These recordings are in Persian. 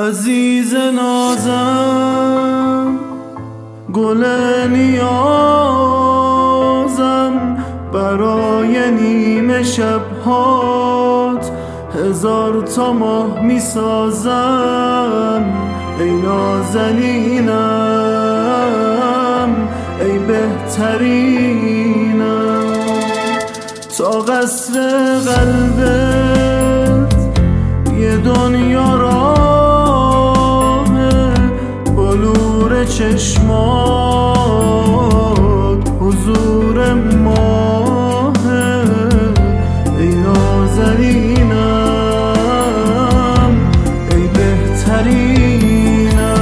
عزیز نازم، گل نیازم، برای نیمه شبهات هزار تا ماه می سازم. ای نازنینم، ای بهترینم، تا قصر قلبت یه دنیا راهه، بلور چشمات حضور ماهه. ای نازنینم، ای بهترینم.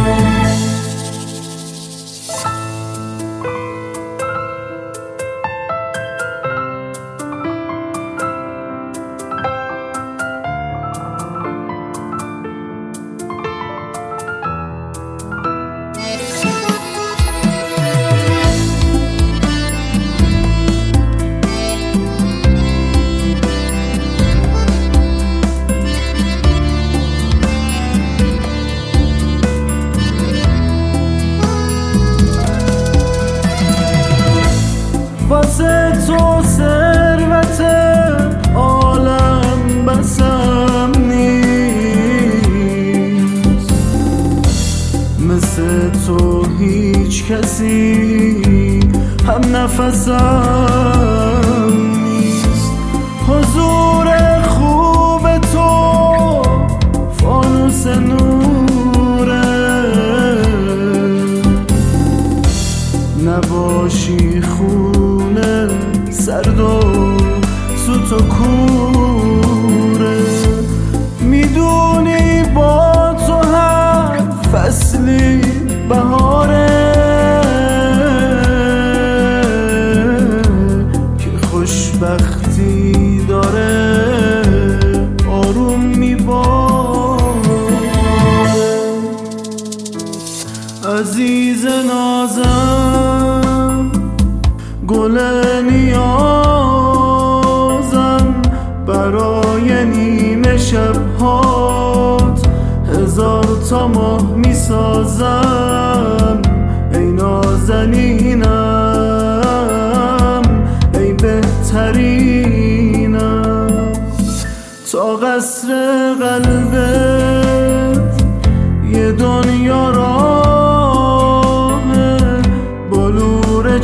واسه تو ثروت عالم بسم نیست، مثل تو هیچ کسی هم نفسم نیست. حضور خوب تو فانوس نوره، نباشی خونه سرد و سوت و کوره. میدونی با تو هر فصلی بهاره، که خوشبختی داره آروم میباره. عزیز نازم، گل نیازم، برای نیمه شبهات هزار تا ماه می سازم. ای نازنینم، ای بهترینم، تا قصر قلبت یه دنیا راهه، بلور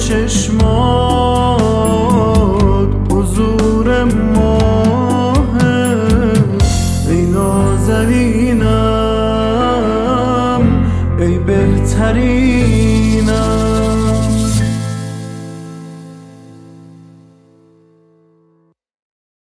چشمات حضور ماهه. ای نازنینم، ای بهترین.